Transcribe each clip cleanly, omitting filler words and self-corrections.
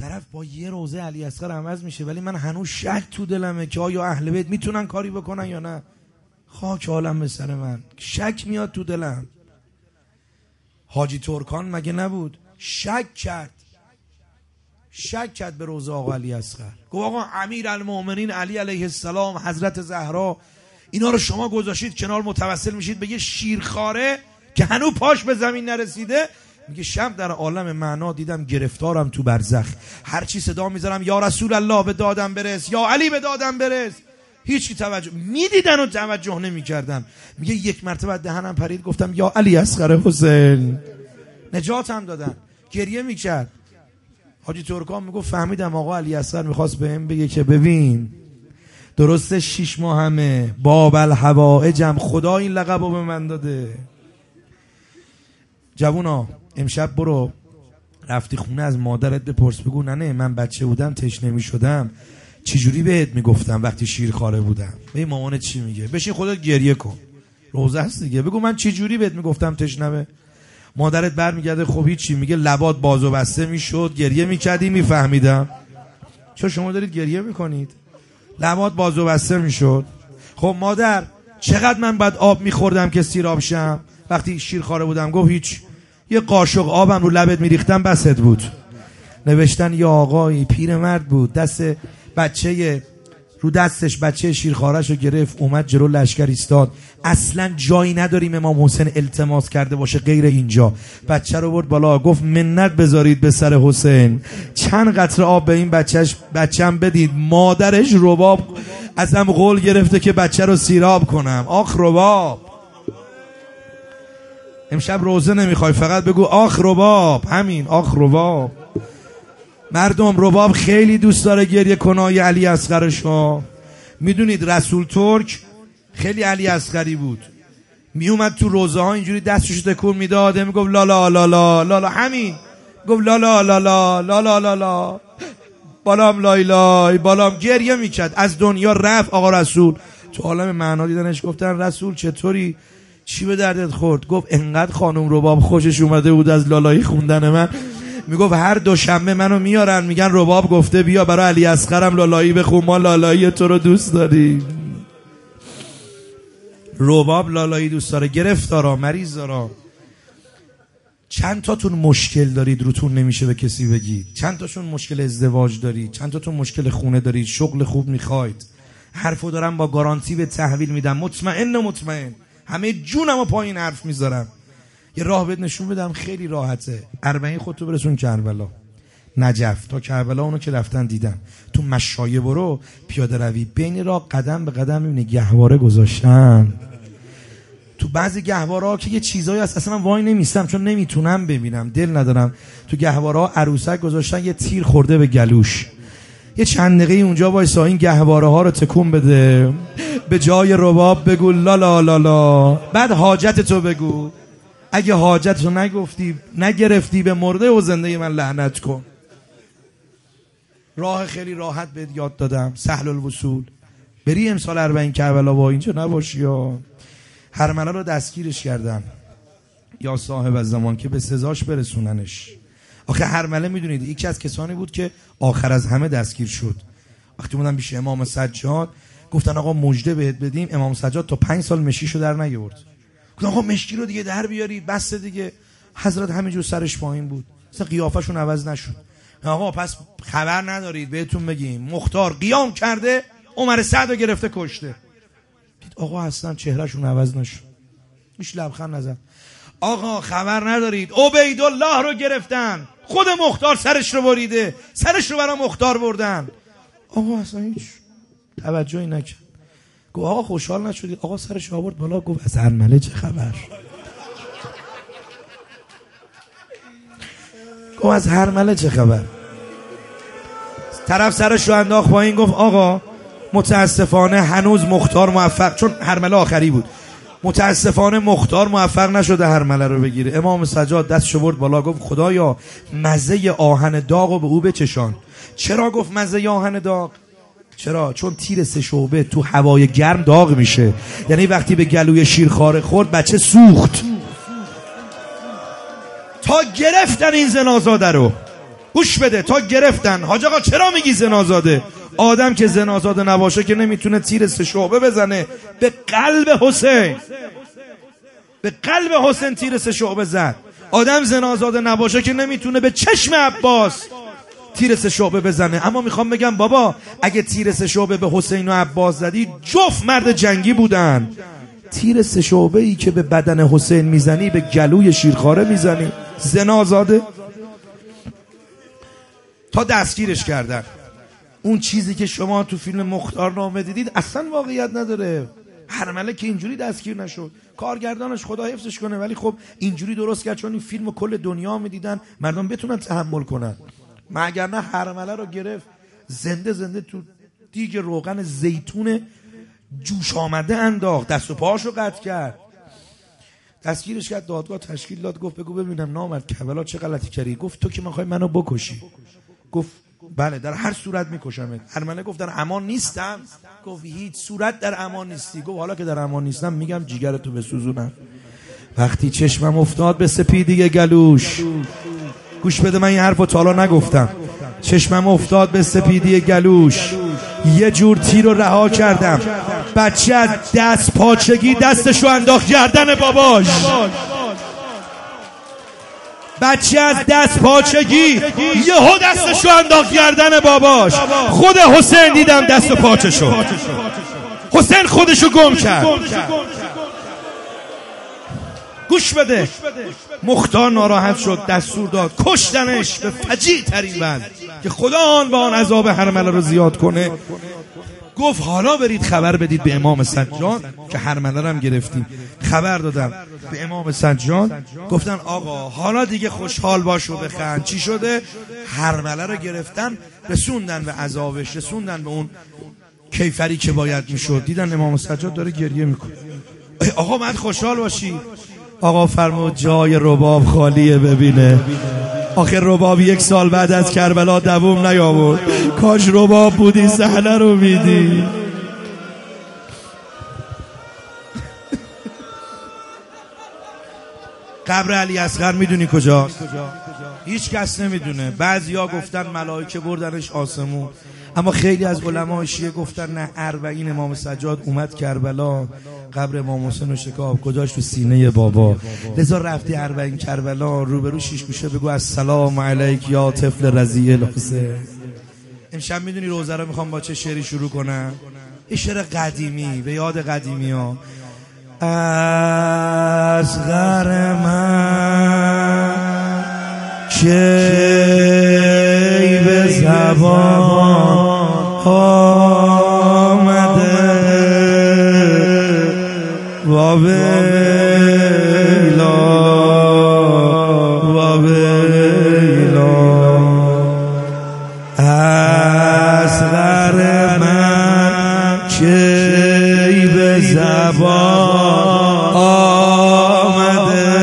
طرف با یه روزه علی اصغر عوض میشه، ولی من هنوز شک تو دلمه که آیا اهل بیت میتونن کاری بکنن یا نه. خاک عالم به سر من، شک میاد تو دلم. حاجی ترکان مگه نبود؟ شک کرد به روزه آقا علی اصغر. گفت آقا امیرالمؤمنین علی علیه السلام، حضرت زهرا، اینا رو شما گذاشتید کنار، متوسل میشید به یه شیرخواره که هنوز پاش به زمین نرسیده. میگه شب در عالم معنا دیدم گرفتارم تو برزخ، هر چی صدا میذارم یا رسول الله به دادم برس، یا علی به دادم برس، هیچ کی توجه میدیدن و توجه نمیکردن. میگه یک مرتبه دهنم پرید، گفتم یا علی اصغر حسین، نجاتم دادن. گریه میکرد. حاجی ترکان میگه فهمیدم آقا علی اصغر میخواست بهم بگه که ببین درسته 6 ماه همه باب الحوائجم، خدا این لقبو به من داده. جوونا امشب برو رفتی خونه از مادرت بپرس، بگو نه من بچه بودم تشنه میشدم چجوری بهت میگفتم وقتی شیرخواره بودم. به مامانت چی میگه؟ بشین خودت گریه کن، روزه است دیگه. بگو من چجوری بهت میگفتم تشنمه. مادرت برمیگرده خب هیچی، میگه لبات باز و بسته میشد، گریه میکردی میفهمیدم. چرا شما دارید گریه میکنید؟ لبات باز و بسته میشد. خب مادر چقدر من بعد آب میخوردم که سیراب شم وقتی شیرخواره بودم؟ گفت هیچ، یه قاشق آبم رو لبت میریختم بست بود. نوشتن یا آقایی پیرمرد بود، دست بچه رو دستش بچه شیرخوارش رو گرفت، اومد جلو لشکر ایستاد. اصلا جایی نداریم امام حسین التماس کرده باشه غیر اینجا. بچه رو برد بالا، گفت منت بذارید به سر حسین، چند قطره آب به این بچه‌م بدید. مادرش رباب ازم قول گرفته که بچه رو سیراب کنم. آخ رباب، امشب روزه نمیخوای فقط بگو آخ رباب، همین آخ رباب. مردم رباب خیلی دوست داره گریه کنای علی اصغرشو. میدونید رسول ترک خیلی علی اصغری بود، میومد تو روزه ها اینجوری دستشو تکون میداد، میگفت لا لا لا لا لا لا، همین گفت لا لا لا لا لا لا لا لا، بالام لای لای بالام، گریه میکرد. از دنیا رفت آقا رسول. تو عالم معنا دیدنش، گفتن رسول چطوری، چی به دردت خورد؟ گفت انقدر خانم رباب خوشش اومده بود از لالایی خوندن من، میگفت هر دوشنبه منو میارن میگن رباب گفته بیا برای علی اصغرم لالایی بخون، ما لالایی تو رو دوست داریم. رباب لالایی دوست داره، گرفتارا، مریض دارا. چند تاتون مشکل دارید روتون نمیشه به کسی بگید؟ چند تاشون مشکل ازدواج دارید؟ چند تاتون مشکل خونه دارید؟ شغل خوب میخواید؟ حرفو دارم با گارانتی به تحویل میدم، مطمئن همه جونمو پایین حرف میذارم. یه راه بهت نشون بدم خیلی راحته. 40 خودتو برسون کربلا، نجف تا کربلا، اونو که رفتن دیدم. تو مشایه برو پیاده روی، بین راه قدم به قدم میبینی گهواره گذاشتن. تو بعضی گهواره ها که یه چیزایی هست اصلا من وای نمیستم چون نمیتونم ببینم، دل ندارم. تو گهواره ها عروسک گذاشتن، یه تیر خورده به گلوش، یه چند دقیقه اونجا وایسا این گهواره ها رو تکون بده، به جای رباب بگو لا لا لا لا، بعد حاجت تو بگو. اگه حاجت رو نگفتی نگرفتی به مرده و زنده من لعنت کن. راه خیلی راحت بهت یاد دادم، سهل الوصول. بری امسال 40 کربلا با اینجا نباشی. یا هرمله رو دستگیرش کردن یا صاحب الزمان که به سزاش برسوننش. آخه هرمله میدونید یکی از کسانی بود که آخر از همه دستگیر شد. وقتی بودن پیش امام سجاد گفتن آقا مژده بهت بدیم، امام سجاد تا 5 سال مشکیشو در نیاورد. گفتن آقا مشکی رو دیگه در بیارید بس دیگه. حضرت همینجور سرش پایین بود، اصلا قیافشون عوض نشد. آقا پس خبر ندارید بهتون بگیم مختار قیام کرده، عمر سعد رو گرفته کشته. دید آقا اصلا چهرهشون عوض نشد، هیچ لبخند نزد. آقا خبر ندارید عبیدالله رو گرفتن، خود مختار سرش رو بریده، سرش رو برای مختار بردن. آقا اصلا هیچ توجهی نکرد. گفت آقا خوشحال نشدید؟ آقا سرش آورد بالا، گفت از هرمله چه خبر؟ گفت از هرمله چه خبر؟ طرف سرش رو انداخت پایین، گفت آقا متاسفانه هنوز مختار موفق، چون هرمله آخری بود، متاسفانه مختار موفق نشده هرمله رو بگیره. امام سجاد دستشو برد بالا، گفت خدایا مزه آهن داغو به او بچشان. چرا گفت مزه آهن داغ؟ چرا؟ چون تیر 3 شعبه تو هوای گرم داغ میشه، یعنی وقتی به گلوی شیرخواره خورد بچه سوخت. تا گرفتن این زنازاده رو، گوش بده تا گرفتن. حاج آقا چرا میگی زنازاده؟ آدم که زنازاده نباشه که نمیتونه تیر 3 شعبه بزنه. به قلب حسین، به قلب حسین تیر 3 شعبه زد. آدم زنازاده نباشه که نمیتونه به چشم عباس تیر 3 شعبه بزنه. اما میخوام بگم بابا اگه تیر 3 شعبه به حسین و عباس زدی، جفت مرد جنگی بودن. تیر 3 شعبه ای که به بدن حسین میزنی، به گلوی شیرخواره میزنی. زنازاده. تا دستگیرش کردن. اون چیزی که شما تو فیلم مختارنامه دیدید اصلا واقعیت نداره. هرمله که اینجوری دستگیر نشد. کارگردانش خدا حفظش کنه، ولی خب اینجوری درست کرد چون این فیلمو کل دنیا میدیدن، مردم بتونن تحمل کنن. مگر نه هرمله رو گرفت زنده زنده تو دیگ روغن زیتون جوش آمده انداخت، دست و پاهاشو قطع کرد. دستگیرش کرد، دادگاه تشکیل داد. گفت بگو ببینم نامرد کربلا چه غلطی کردی؟ گفت تو که میخوای منو بکشی. گفت بله در هر صورت میکشمت. هرمله گفت در امان نیستم. گفت هیچ صورت در امان نیستی. گفت حالا که در امان نیستم میگم جیگرتو بسوزونم. وقتی چشمم افتاد به سپیدی گلوش، گوش بده من این حرفو تا حالا نگفتم، چشمم افتاد به سپیدی گلوش، یه جور تیر رو رها کردم. بچه از دست پاچگی دستشو انداخت گردن باباش. بچه از دست پاچگی یهو دستشو انداخت گردن باباش. خود حسین دیدم دست پاچه شد. حسین خودشو گم کرد. گوش بده. مختار ناراحت شد، دستور داد کشتنش به فجیع ترین وجه که خدا آن و آن عذاب هرمله رو زیاد کنه. گفت حالا برید خبر بدید به امام سجاد که هرمله رو هم گرفتیم. خبر دادم به امام سجاد، گفتن آقا حالا دیگه خوشحال باش و بخند. چی شده؟ هرمله رو گرفتن، رسوندن به عذابش، رسوندن به اون کیفری که باید میشد. دیدن امام سجاد داره گریه میکنه. آقا من خوشحال باشی. آقا فرمود جای رباب خالیه ببینه. آخه رباب 1 سال بعد از کربلا دووم نیاورد. کاش رباب بودی صحنه رو میدی. قبر علی اصغر میدونی کجاست؟ هیچ کس نمیدونه. بعضیا گفتن ملائکه بردنش آسمون، اما خیلی از علمای شیعه گفتن نه، اربعین امام سجاد اومد کربلا، قبر امام حسین رو شکاف گذاشت تو سینه بابا. لذا رفتی اربعین کربلا، روبرو شیش گوشه بگو السلام علیک یا طفل رضیع الحسین. امشب میدونی روزه رو میخوام با چه شعری شروع کنم؟ یه شعر قدیمی به یاد قدیمی ها. اصغر من کی به زبان آمده و ویلا و ویلا. اصغر من کی به زبان آمده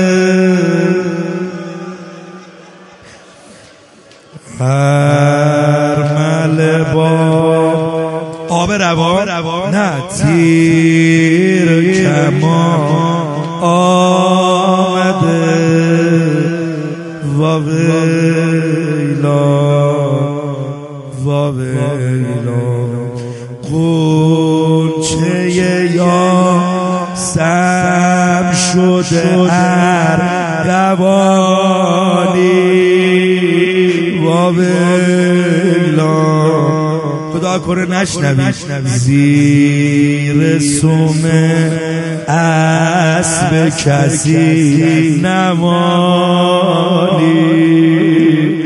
هرمله با آب روان نه تیر کمان آمده و ویلا و ویلا. غنچه یا سم شده ارغوانی و ویلا. خدا کنه نشنوی زیر سم اسب کسی نمانی.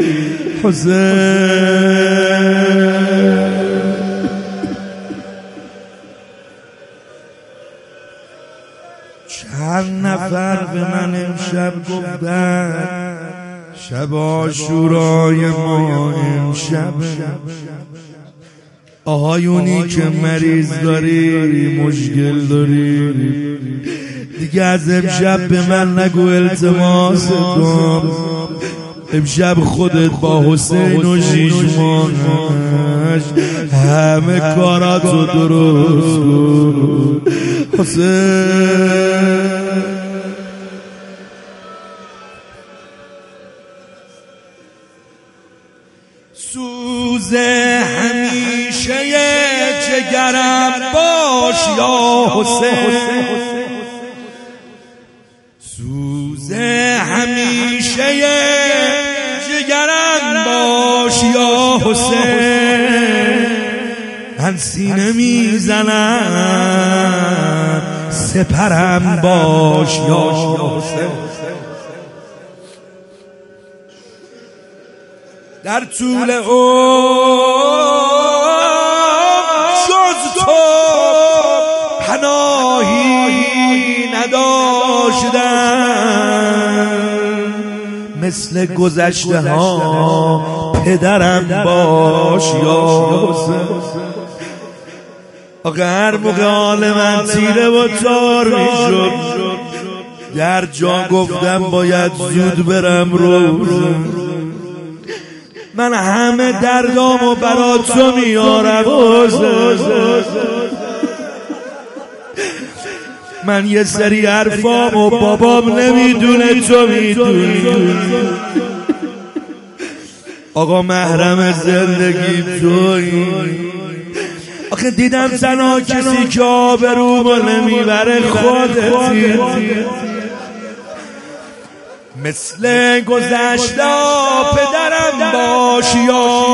حسین چند نفر به من امشب گفتن شب عاشورای ما امشب. آهایونی که مریض داری، مشکل داری، دیگه از امشب به من نگو التماس کن. امشب خودت با حسین و 6 ماهش همه کاراتو درست کن. حسین سوز همیشه جگرم باش یا حسین، سوز همیشه جگرم باش یا حسین، من سینه میزنم سپرم باش یا حسین. در طول جز تو پناهی نداشتم، مثل گذشته ها پدرم باش یا حسین. آقا هر موقع حال من تیره و تار میشد در جا گفتم باید زود برم روزه، من همه دردامو برا تو میارم من یه سری حرفامو بابام نمیدونه تو میدونی. آقا محرم زندگی تویی. آخه دیدم تنها کسی که آبرومو نمیبره خودتی، مثل گذشته پدرم باش یا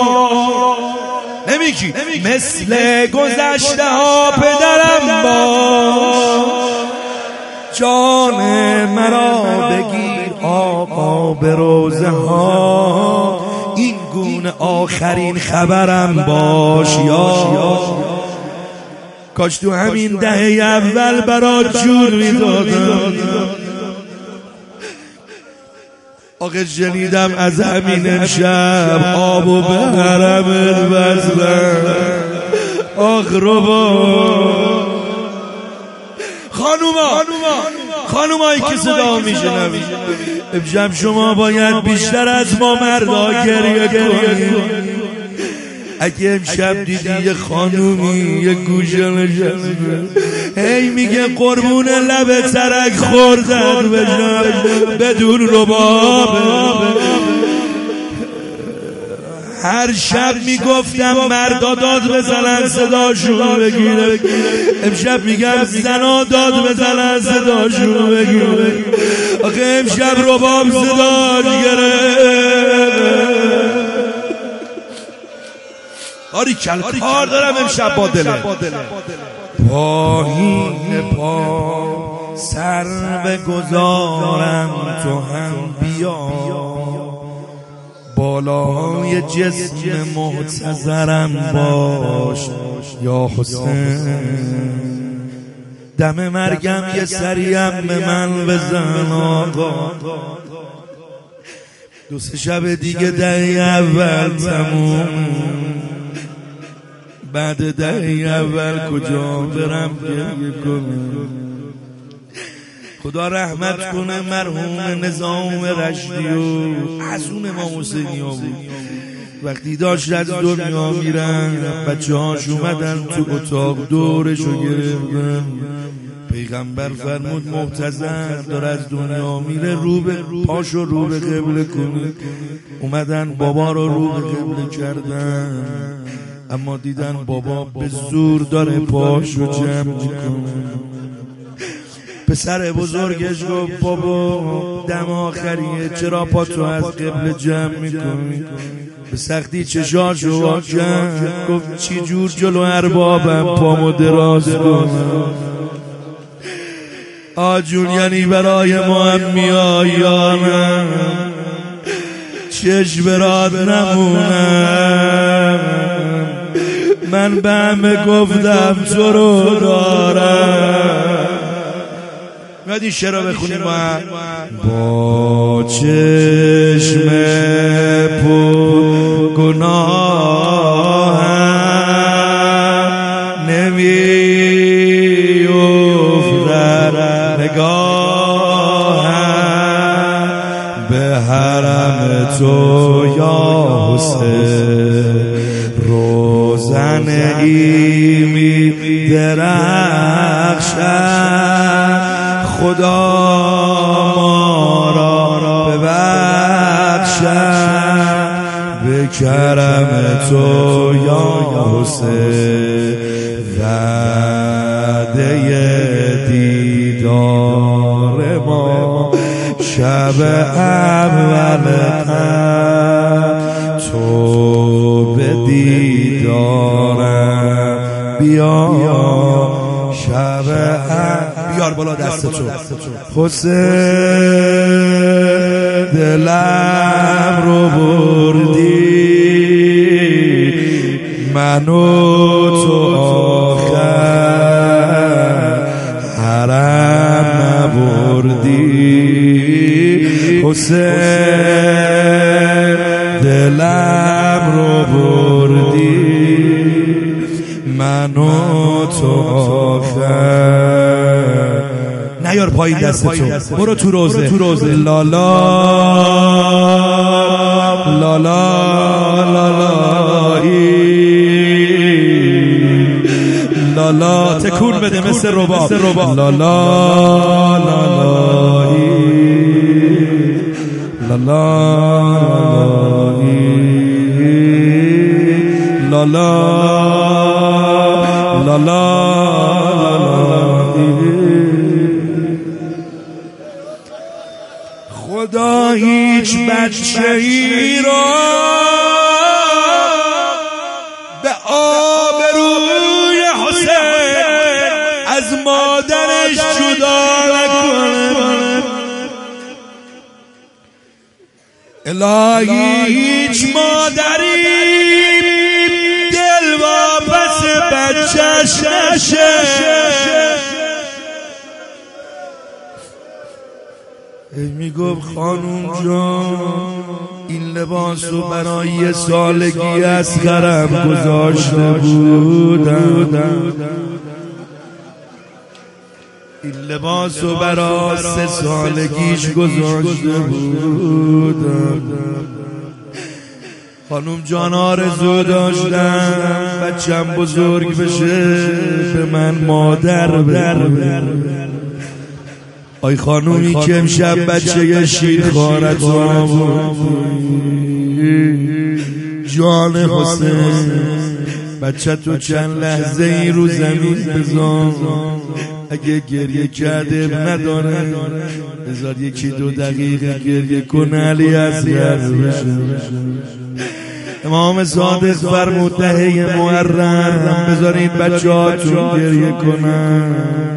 نمیگی، مثل گذشته ها پدرم باش، جان مرا بگیر آقا به روزه ها، این گونه آخرین خبرم باش یا کاش تو همین دهه اول برات جور میدادم. آقا شنیدم از همین امشب آبو به حرمت بزنم. آخ ربا خانومایی که صدا میشنوی، امشب شما باید بیشتر از ما مردا گریه کنید. اگه امشب دیدی یه خانومی یه گوشه نشسته هی میگه قربون لب ترک خوردن بشم بدون رباب، هر شب میگفتم مردا داد بزنن صداشون بگیره، امشب میگم زنا داد بزنن صداشون بگیره. آخه امشب رباب صداش گرفت. آری کار دارم امشب با دله، پایین پا سر بگذارم تو هم بیا، بالای جسم معتذرم باش یا حسین، دم مرگم یه سریم به من بزن آقا، دو سه شب دیگه دهه اول تموم، بعد دهه اول کجا برم گریه کنم. خدا رحمت کنه مرحوم نظام رشدی و حسون امام حسینی ها بود، وقتی داشت از دنیا میرن بچه هاش اومدن تو اتاق دورشو گرفتن، پیغمبر فرمود محتضر داره از دنیا میره رو به پاشو رو به قبله کنه، اومدن بابا رو به قبله کردن، اما دیدن بابا به زور داره پاشو جمع میکنه. پسر بزرگش گفت بابا دم آخریه چرا پاتو از قبله جمع میکنی؟ به سختی چشاشو وا کرد گفت چی جور جلو اربابم پامو دراز کنم. آجون یعنی برای ما هم میای یا نه؟ چشم برات نمونم، من به همه گفتم تو رو دارم. باید این شعر رو بخونیم با چشم پر گناهم نمی‌افتد نگاهم به حرم تو یا حسین، روزن می درخشد خدا ما را ببخشد به کرم تو یا حسین وعده دیدار ما شب اول تو به دیدارم بیا شب بیار بالا دست تو حسین دلم رو بردی من و تو آخر حرم نبردی حسین دلم رو بردی من و تو آخر نیار پایین دست تو برو تو روزه لالا لالا لالا تکون بده مثل رباب لالا لالا خدا هیچ بچه‌ای را به آبروی حسین از مادرش جدا نکنه الهی هیچ مادری دل واپس بچه‌ش نشه میگفت خانوم جان این لباسو برای یه سالگی از خرم گذاشته بودم این لباسو برای 3 سالگیش گذاشته بودم خانوم جان آرزو داشتم بچم بزرگ بشه به من مادر بره آی خانومی که امشب بچه شیرخوارت جان حسین بچه تو چند لحظه این رو زمین بذار اگه گریه کرده نداره بذار 1-2 دقیقه گریه کنه علی اصغر بشه امام صادق فرمود دهه محرم بذارین بچه هاتون گریه کنن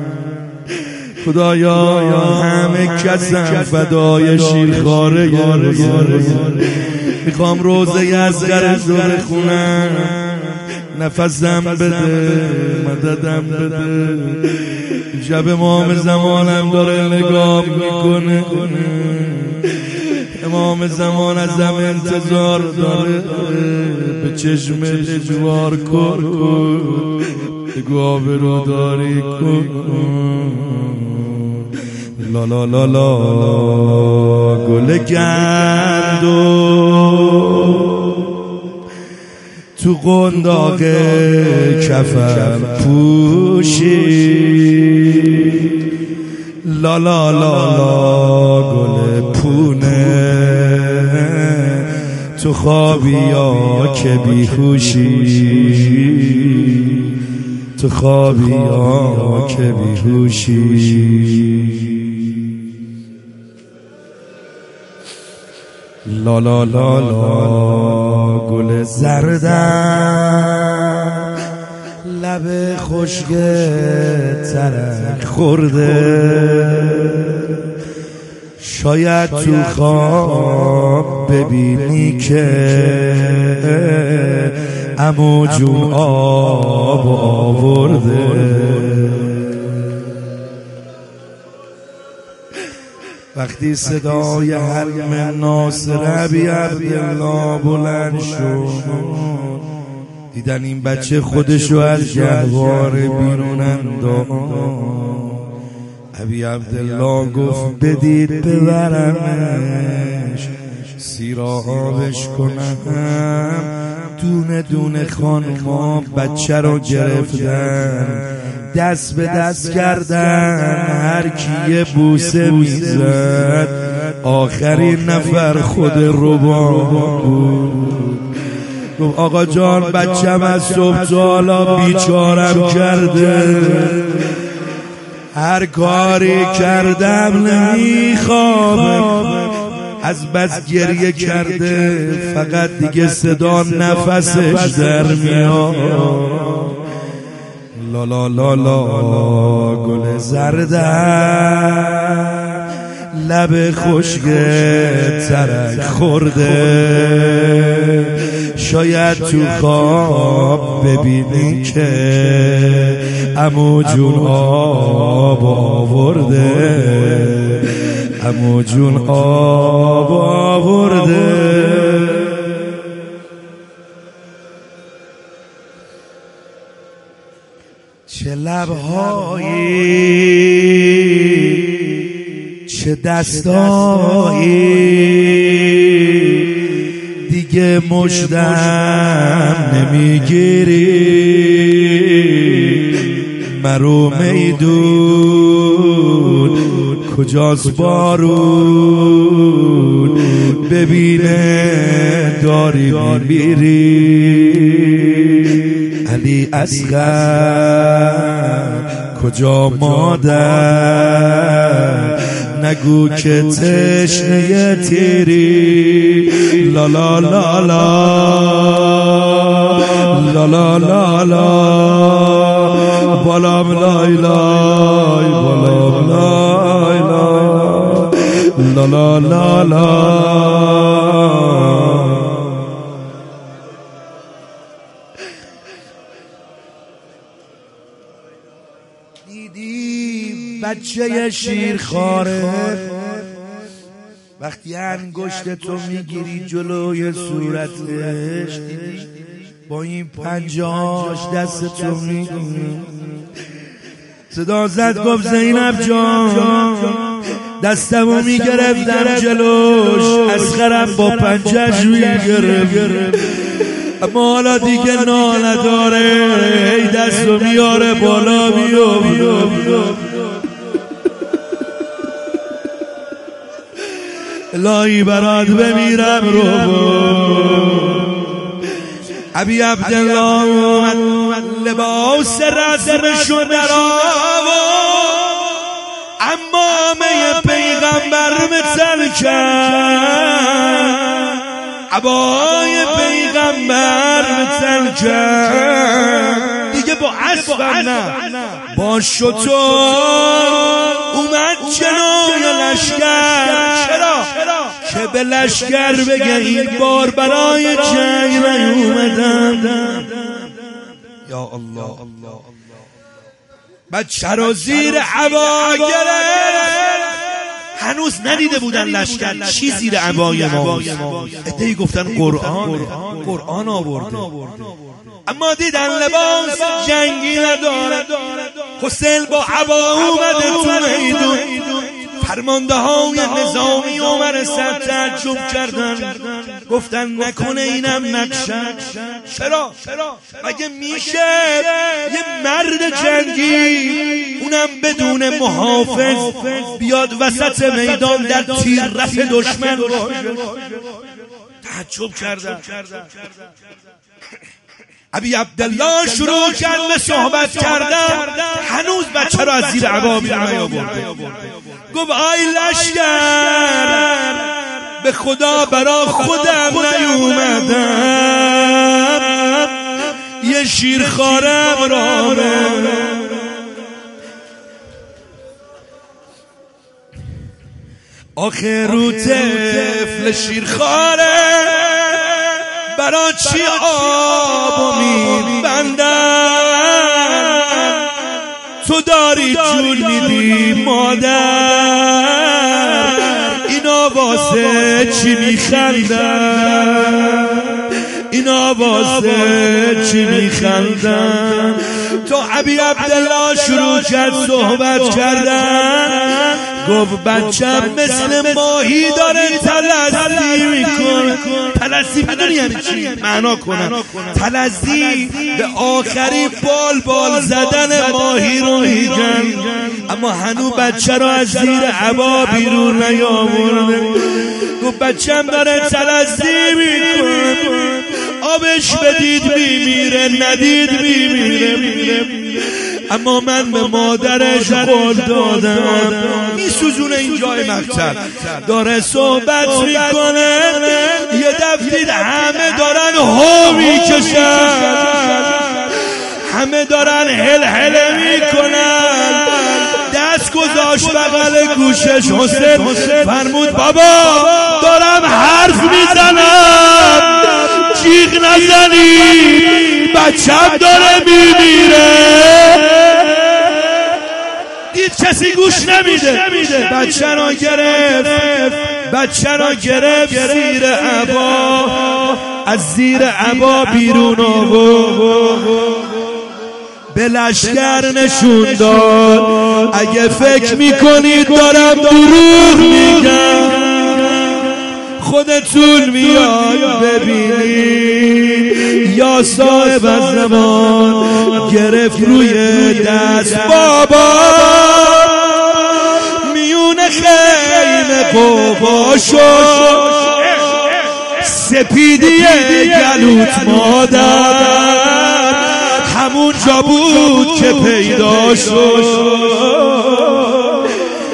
خدایا همه کسم فدای شیرخواره میخوام روزه اصغر رو بخونم نفسم بده مددم بده شب امام زمانم داره نگاه میکنه امام زمان ازم انتظار داره به چشم اجوار کن بگو آبرو داری کن لا لا لا لا گل گندو تو قنداق کفم پوشی لا لا لا لا گل پونه تو خوابی یا که بیهوشی تو خوابی یا که بیهوشی لا لا لا لا گل زردم لب خشک ترک خورده شاید تو خواب ببینی که عمو جون آب آورده وقتی صدای حلم ناصر ابی عبدالله بلند شد دیدن این بچه خودشو از گهواره بیرون انداخت ابی عبدالله گفت بدید ببرمش سیرابش کنم دونه دونه خانوما بچه رو گرفتن دست به دست کردن هر کی یه بوسه میزد آخرین نفر خود رباب بود گفت آقا جان بچم از صبح تا حالا بیچارم کرده، هر کاری کردم نمیخوابه، از بس گریه کرده فقط دیگه صدا نفسش در میاد. لا لا لا لا گل زردم لب خشک ترک خورده، شاید تو خواب ببینی که عمو جون آب آورده، عمو جون آب آورده. چه لبهایی چه دستایی دیگه مژدم نمیگیری، مرو میدون کجاست بارون ببینه داری میری، علی اصغر کجا مادر نگو که تشنه تیری. لا لا لا لا لا لا لا لا بالام لای لای بالام لای لای لا لا لا لا. دیدی بچه شیرخواره وقتی انگشت تو میگیری جلوی صورتش، دیدی با این پنجاش دست تو میگیری، صدا زد گفت زینب جان دستمو میگرفتم جلوش، اصغرم با پنجش میگرفت، اما حالا دیگه ناله داره، ای دستو میاره بالا میاد. الهی برات بمیرم رو ابی عبدالله اومد لباس رسمشو در امامه پیغمبر مثل کرد، عبای پیغمبر مثل کرد، دیگه با اسب نه با شتر اومد جلوی لشکر. چرا؟ که به لشکر بگه این بار برای جنگ نیومدم. یا الله بچه رو زیر عبا گرفت، هنوز ندیده بودن لشکر چی زیر عبای ما، ادهی گفتن قرآن آورده، اما دیدن لباس جنگی نداره. حسین با عبا اومده تو میدون، فرمانده های نظامی عمر صد تعجب کردن، گفتن نکنه اینم نقشن. چرا؟ مگه میشه یه مرد جنگی اونم بدون محافظ بیاد وسط میدان در تیر رفت دشمن باشه؟ تعجب کردن. ابی عبدالله شروع کرد به صحبت کردن، هنوز بچه رو از زیر عبا بیرون نیاورده. گفت آی لشکر به خدا برا خودم نیومدم، یه شیرخوارم را آخه رو طفل شیرخواره برا چی آبو میبندن، تو داری جون میدی مادر، اینا واسه چی میخندن، اینا واسه چی میخندن. تو ابی عبدالله شروع کرد صحبت کردن، گفت بچم مثل ماهی داره تلذی میکنه. تلذی میدونی یعنی چی؟ معنا کنم. تلذی به آخری بال زدن ماهی رو میگن، اما هنو بچه رو از زیر عبا بیرون نیاورده. گفت بچم داره تلذی میکنه. آبش بدید میمیره، ندید میمیره. اما من به مادرش قول دادم. میسوزونه اینجای مقتل، داره صحبت میکنه. یه دفعه همه دارن هو میکشن، همه دارن هلهله میکنن. دست گذاشت بغل گوشش حسین، فرمود بابا دارم حرف میزنم، جیغ نزنی، بچم داره میمیره. دید کسی گوش نمیده، بچه را گرفت زیر عبا، از زیر عبا بیرون آورد، به لشکر نشون داد. اگه فکر میکنید دارم دروغ میگم، خودتون میاد ببینید. یا صاحب زمان گرفت روی دست بابا، میون خیمه قوقا شد، سپیدی گلوت مادر همون جا بود که پیدا شد.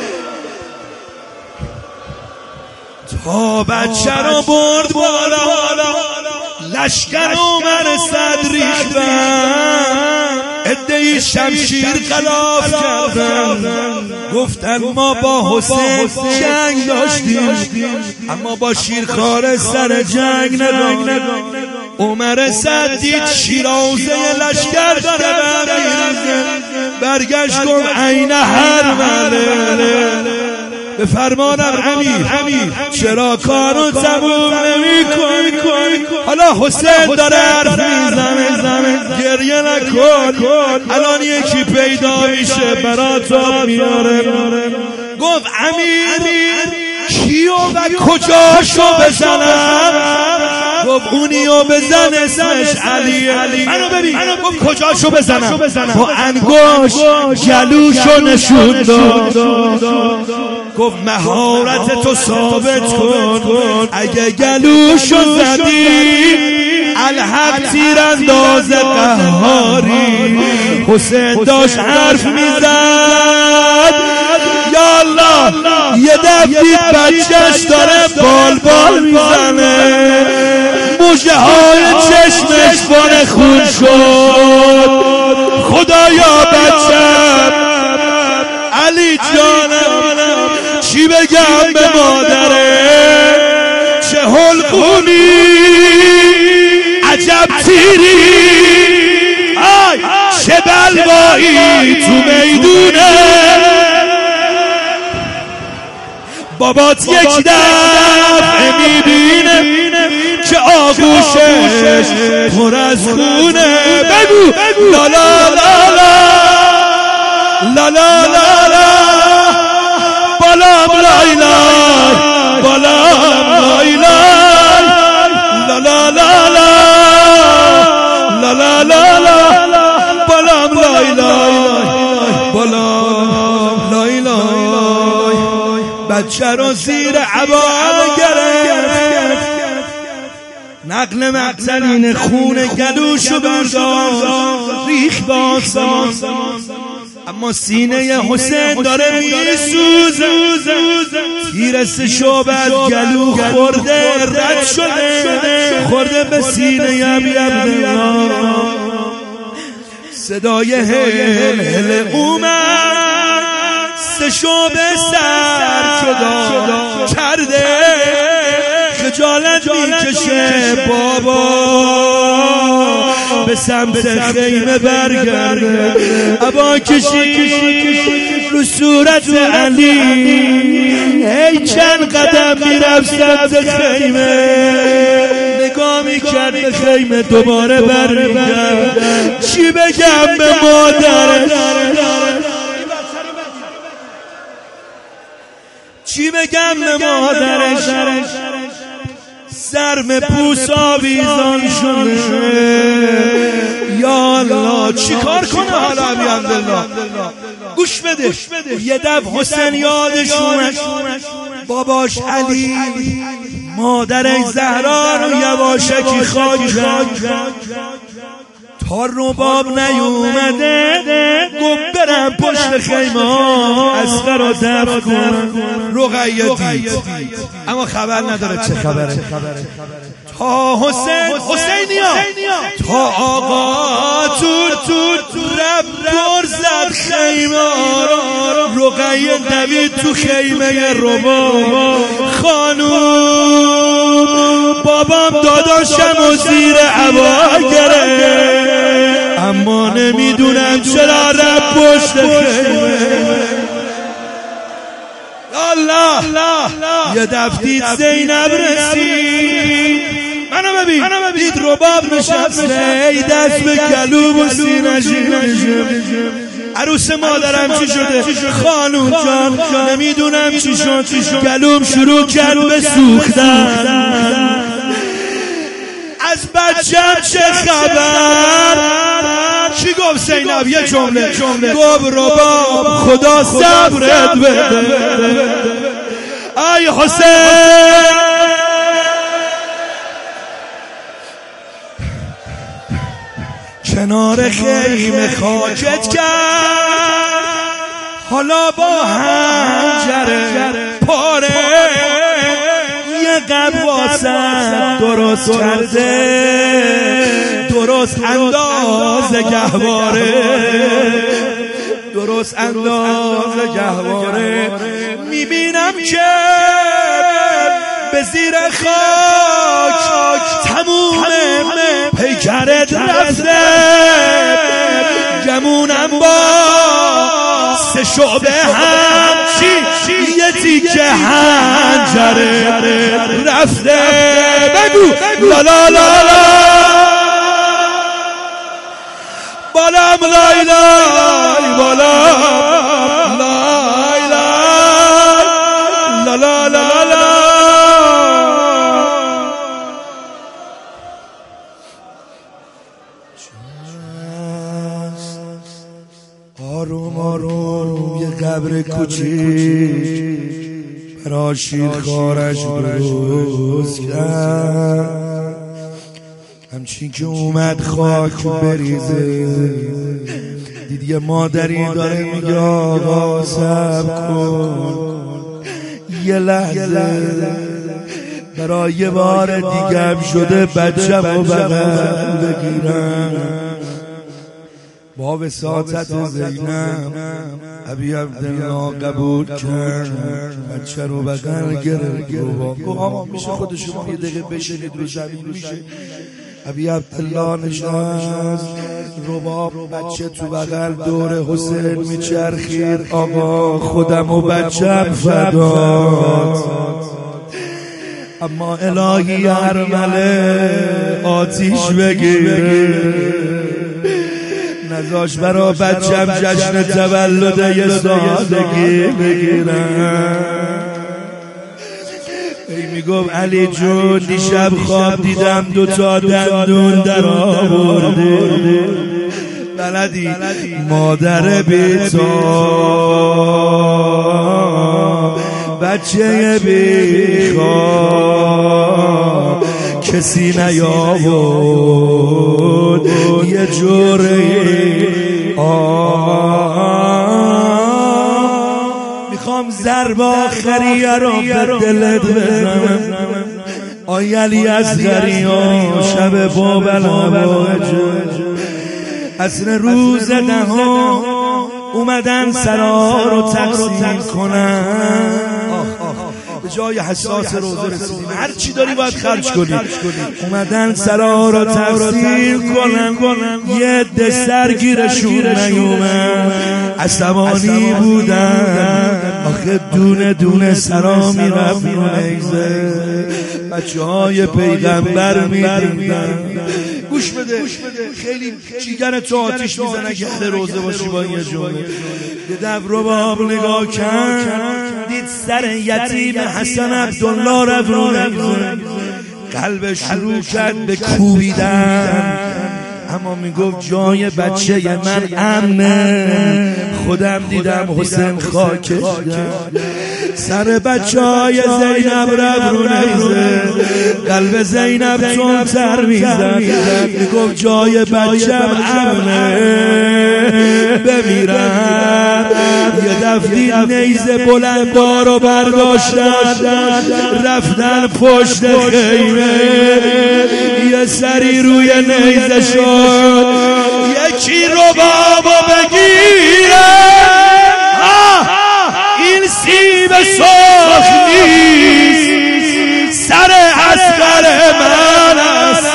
تا بچه را برد بالا، لشکر عمر صد ریختن، عده‌ای شمشیر خلاف کردن. گفتن ما با حسین جنگ داشتیم، اما با شیرخواره سر جنگ نداشتیم. عمر صد دید شیرازه لشکر داره برگشت گفت عین حرمله. به فرمانم امیر چرا کارو تموم نمی‌کنی؟ حالا حسین داره حرف میزنه، گریه نکن، الان یکی پیدا میشه برات میاره. گفت امیر کیو و کجاشو بزنم؟ گفت اونیو بزن اسمش علیه. منو ببین، گفت کجاشو بزنم؟ با انگشت گلوشو نشون داد. گفت مهارت تو ثابت کن، اگه گلوشو زدی الحق تیرانداز قهاری. حسین داشت حرف میزد، یا الله یه دفعه بچهش داره بال میزنه، موجه های چشمش باره خون شد. خدایا بچم، علی جانم چی بگم به مادره؟ چه حلقونی، عجب تیری، چه بلوایی تو میدونه. بابات یک دفعه میبینه که آغوشش پر از خونه. بگو لا لا لا لا لا لا لا لا بالام لایلای، بالام لایلای، لا لا لا لا لا لا لا لا بالام لایلای، بالام لایلای. بچه رو زیر عبا گرفت، نقل مقتلین خون گلوشو برداشت، ریخ باسان. اما سینه حسین داره میسوزه، تیر سه‌شعبه از گلو خورده، رد شده، خورده به سینه عبدالله. صدای هل اومد، سه‌شعبه سر جدا کرده، خجالت میکشه بابا، به سمت خیمه برگرده. عبا کشید رو صورت علی، ای چند قدم میرفت سمت خیمه، نگاه میکرد به خیمه، دوباره برمیگرد. چی بگم به مادرش؟ چی بگم به مادرش؟ سرم پوست آویزان شده. یا الله چی کار کنه حالا عبدالله؟ گوش بده. یه دفعه حسین یادش اومد باباش علی مادر زهرا رو یواشکی خاک کرد تا رباب نیومده گفت برم پشت خیمه اصغر رو دفن کنم. رقیه دید اما خبر نداره چه خبره. تا حسینیا تا آقا تو رب دور زد خیمه رو. رقیه دوید تو خیمه رباب. خانوم بابام داداشم و زیر عبا گره اما نمیدونم چرا رب پشت خیمه. الله یه دفتید زینب رسید منو ببین دید رباب نشسته ای دست به گلوم و سینه عروس مادرم چی شده؟ خانوم جان نمیدونم چی شد. گلوم شروع کرد به سوختن. از بچم چه خبر؟ چی گفت زینب؟ یه جمله گفت رباب خدا صبرت بده. ای حسین کنار خیمه خاکت کرد حالا با حنجره پاره یه قبر واسه درست کرده درست اندازه گهواره میبینم که به زیر خاک تموم پیکرت رفته گمونم با سه شعبه همچی یه تیکه حنجره رفته. بگو لا لا لا لا بالام لای لای بالام لای لای لا لا لا لا. آروم آروم یه قبر کوچیک برا شیرخوارش درست کرد. همچین که اومد خاک بریزه دید یه مادری داره میگه آقا صبر کن یه لحظه برای یه بار دیگه شده بچه و بغل بگیرم. با وساطت زینب ابی عبدالله قبول کرد بچه رو بغل گرفت. آقا میشه خود شما یه دقیقه بشینید رو زمین میشه؟ ابی عبدالله نشست رباب بچه تو بغل دور حسین میچرخید. آقا خودم و بچم فدات اما الهی ارمله آتیش بگیره نذاش برا بچم جشن تولد یه سادگی بگیرم. ای میگم علی جون دیشب خواب دیدم 2 تا دندون در آورده بلدی مادر بیتا بچه بیخواب کسی نیاورد یه جوره میخوام ضرب آخریه رو به دلت بزنم. آی علی اصغری ها شب بابل اصل روز 10 اومدن سرا رو تقسیم کنن. به جای حساس روزه رسیدیم هر چی داری باید خرج کنی. اومدن سرا رو تقسیم کنن یه عده سرگیرشون نیومد عصبانی بودن. آخه دونه دونه سرا میرفت نیزه بچه های پیغمبر میدیدن. گوش بده خیلی جیگر تو آتیش میزنه گرد روزه باشی با یه جمله. یه دب رباب نگاه کرد دید سر یتیم حسن عبدالله رفت رو قلبش شروع کرد به کوبیدن. اما میگفت جای بچه من امنه خودم دیدم حسین خاکش سر بچهای زینب رفت رو نیزه، قلب زینب چون تر میزد، میگفت جای بچم امنه بمیرم. یه دفعه نیزه بلندارو برداشتن رفتن پشت خیمه، یه سری روی نیزه شد یکی ربابو بگیره، این سیب سرخ نیست سر اصغر من است.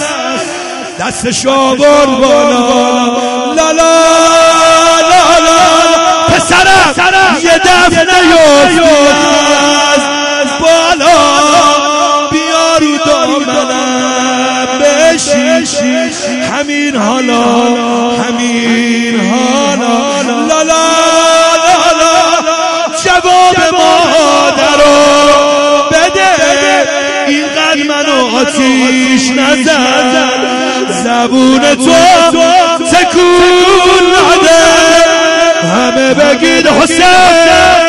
دستشو برد بالا، لالا لالا پسرم یه دفعه نیفتاد از بالا، بیا رو دامنم بشین، همین حالا همین حالا، لالا لالا جواب مادرو بده، اینقدر منو آتیش نزن، زبون تو تکون نده، همه بگید حسین.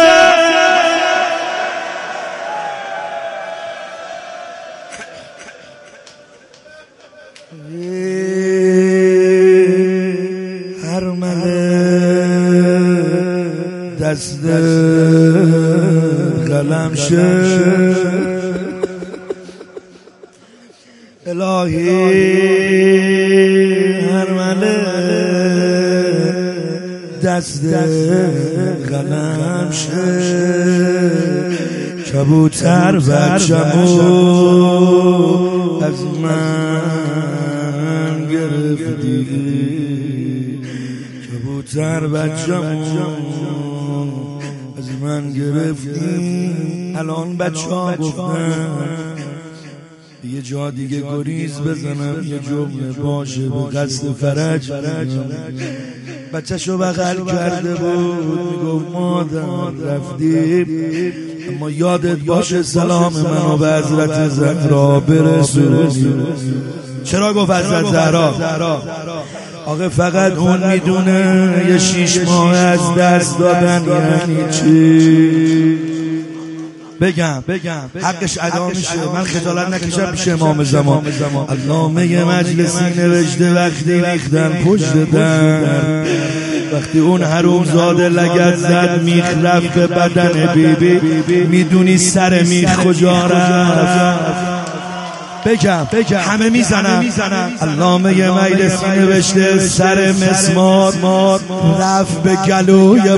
هر دست قلم شه الهی، هر دست قلم شه، کبوتر بچمو از من گرفتی، کبوتر بچمو از من گرفتی. الان بچه ها گفتن یه جا دیگه گریز بزنم، یه جمله باشه به قصد فرج. بچه‌شو بغل کرده بود میگفت مادر رفتیم، اما یادت باشه سلام منو به حضرت زهرا برسونی. چرا گفت حضرت زهرا؟ آقا فقط اون میدونه یه 6 ماه از دست دادن یعنی چی. بگم حقش ادا میشه، من خجالت نکشم پیش امام زمان. علامه مجلسی نوشته وقتی ریختن پشت در، وقتی اون حرومزاده لگد زد میخ رفت به بدن بیبی، میدونی سر میخ کجا رفت؟ بگم همه میزنم. علامه مجلسی نوشته سر مسمار رفت به گلوی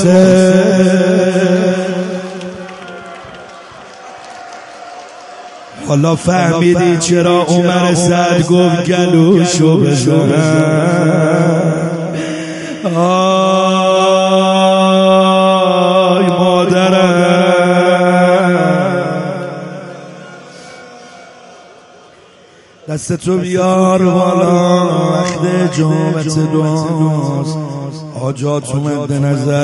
محسن. حالا فهمیدی چرا عمر سعد گفت گلوشو بزنم؟ آی مادرم، دستتو بیار بالا، وقت جامعت دعاست، حاجات اومد به نظر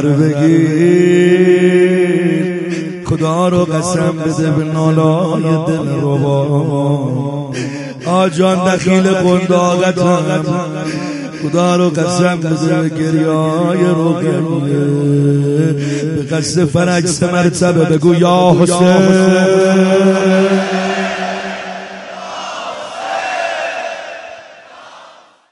بگیر، خدا رو قسم بده به نالای دل ربا، آجان دخیل قنداقتم، خدا رو قسم بده به گریای رقیه، به قصد فرج 3 مرتبه بگو یا حسین.